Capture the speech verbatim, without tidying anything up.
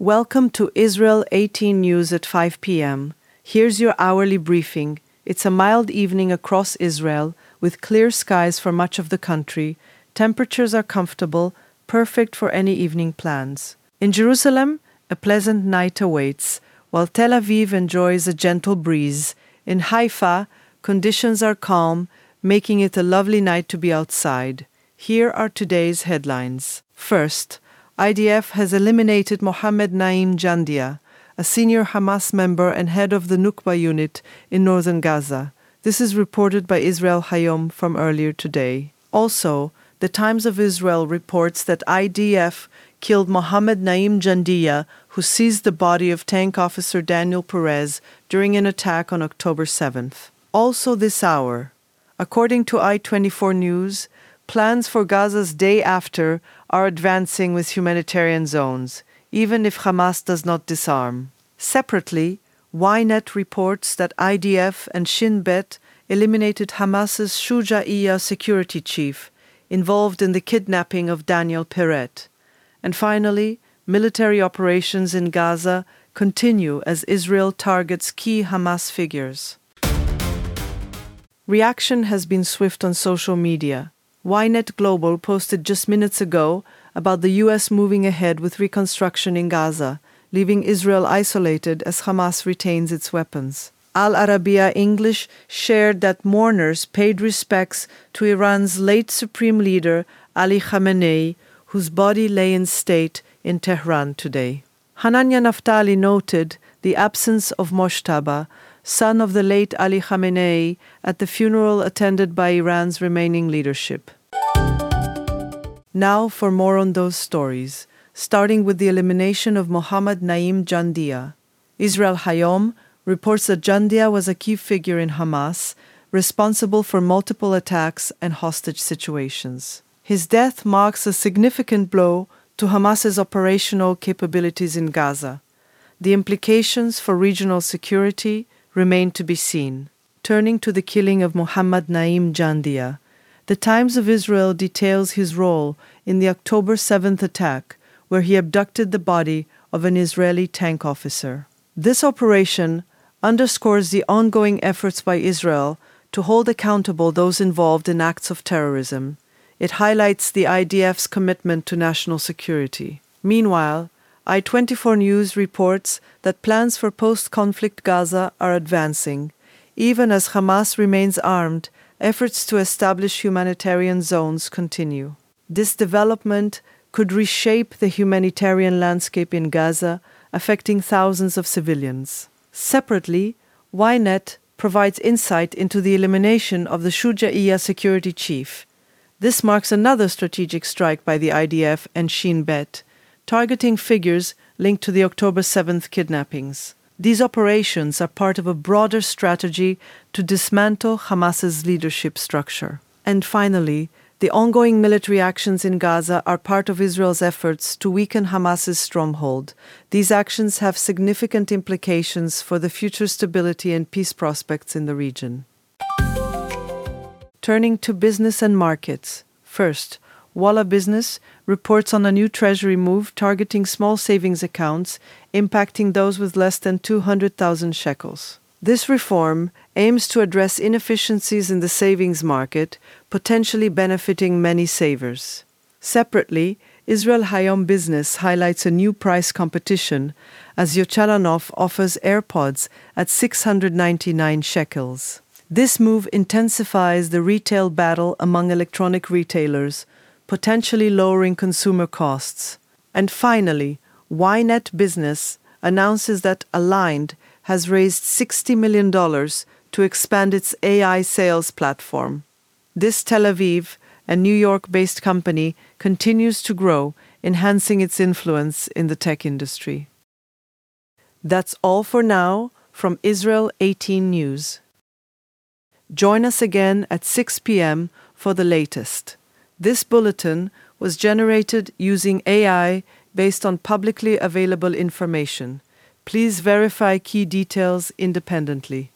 Welcome to Israel eighteen News at five p.m. Here's your hourly briefing. It's a mild evening across Israel, with clear skies for much of the country. Temperatures are comfortable, perfect for any evening plans. In Jerusalem, a pleasant night awaits, while Tel Aviv enjoys a gentle breeze. In Haifa, conditions are calm, making it a lovely night to be outside. Here are today's headlines. First, I D F has eliminated Mohammed Naim Jandia, a senior Hamas member and head of the Nukba unit in northern Gaza. This is reported by Israel Hayom from earlier today. Also, the Times of Israel reports that I D F killed Mohammed Naim Jandia, who seized the body of tank officer Daniel Perez during an attack on October seventh. Also this hour, according to I twenty-four News, plans for Gaza's day after are advancing with humanitarian zones, even if Hamas does not disarm. Separately, Ynet reports that I D F and Shin Bet eliminated Hamas's Shuja'iyya security chief, involved in the kidnapping of Daniel Perez. And finally, military operations in Gaza continue as Israel targets key Hamas figures. Reaction has been swift on social media. Ynet Global posted just minutes ago about the U S moving ahead with reconstruction in Gaza, leaving Israel isolated as Hamas retains its weapons. Al Arabiya English shared that mourners paid respects to Iran's late supreme leader Ali Khamenei, whose body lay in state in Tehran today. Hananya Naftali noted the absence of Moshtaba, son of the late Ali Khamenei, at the funeral attended by Iran's remaining leadership. Now for more on those stories, starting with the elimination of Mohammed Naim Jandia. Israel Hayom reports that Jandia was a key figure in Hamas, responsible for multiple attacks and hostage situations. His death marks a significant blow to Hamas's operational capabilities in Gaza. The implications for regional security remain to be seen. Turning to the killing of Mohammed Naim Jandia, the Times of Israel details his role in the October seventh attack, where he abducted the body of an Israeli tank officer. This operation underscores the ongoing efforts by Israel to hold accountable those involved in acts of terrorism. It highlights the I D F's commitment to national security. Meanwhile, I twenty-four News reports that plans for post-conflict Gaza are advancing. Even as Hamas remains armed, efforts to establish humanitarian zones continue. This development could reshape the humanitarian landscape in Gaza, affecting thousands of civilians. Separately, Ynet provides insight into the elimination of the Shuja'iyya security chief. This marks another strategic strike by the I D F and Shin Bet, targeting figures linked to the October seventh kidnappings. These operations are part of a broader strategy to dismantle Hamas's leadership structure. And finally, the ongoing military actions in Gaza are part of Israel's efforts to weaken Hamas's stronghold. These actions have significant implications for the future stability and peace prospects in the region. Turning to business and markets. First, Walla Business reports on a new treasury move targeting small savings accounts, impacting those with less than two hundred thousand shekels. This reform aims to address inefficiencies in the savings market, potentially benefiting many savers. Separately, Israel Hayom Business highlights a new price competition as Yochalanov offers AirPods at six hundred ninety-nine shekels. This move intensifies the retail battle among electronic retailers, potentially lowering consumer costs. And finally, Ynet Business announces that Aligned has raised sixty million dollars to expand its A I sales platform. This Tel Aviv and New York-based company continues to grow, enhancing its influence in the tech industry. That's all for now from Israel eighteen News. Join us again at six p.m. for the latest. This bulletin was generated using A I based on publicly available information. Please verify key details independently.